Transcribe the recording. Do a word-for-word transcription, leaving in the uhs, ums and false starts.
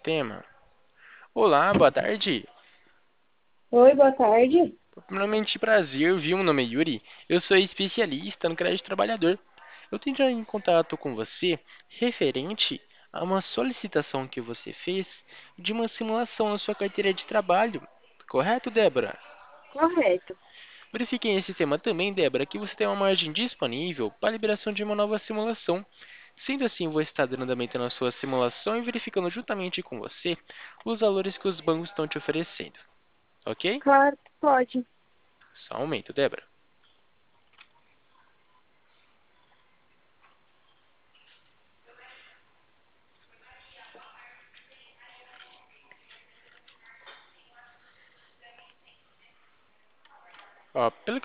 sistema. Olá, boa tarde. Oi, boa tarde. Primeiramente, prazer, viu? Meu nome é Yuri. Eu sou especialista no crédito trabalhador. Eu tenho entrar em contato com você referente a uma solicitação que você fez de uma simulação na sua carteira de trabalho. Correto, Débora? Correto. Verifiquei em sistema também, Débora, que você tem uma margem disponível para a liberação de uma nova simulação. Sendo assim, vou estar dando andamento na sua simulação e verificando juntamente com você os valores que os bancos estão te oferecendo. Ok? Claro que pode. Só um momento, Débora. Ó, pelo que